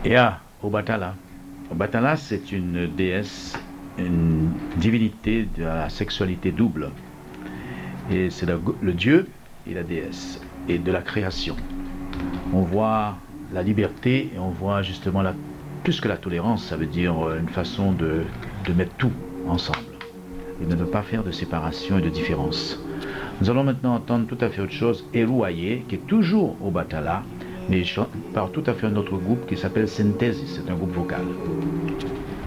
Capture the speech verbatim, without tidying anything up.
Ea, Obatala. Obatala, c'est une déesse, une divinité de la sexualité double. Et c'est le, le dieu et la déesse, et de la création. On voit la liberté et on voit justement la, plus que la tolérance, ça veut dire une façon de, de mettre tout ensemble et de ne pas faire de séparation et de différence. Nous allons maintenant entendre tout à fait autre chose, Eruaye, qui est toujours au Batala, mais par tout à fait un autre groupe qui s'appelle Synthesis, c'est un groupe vocal.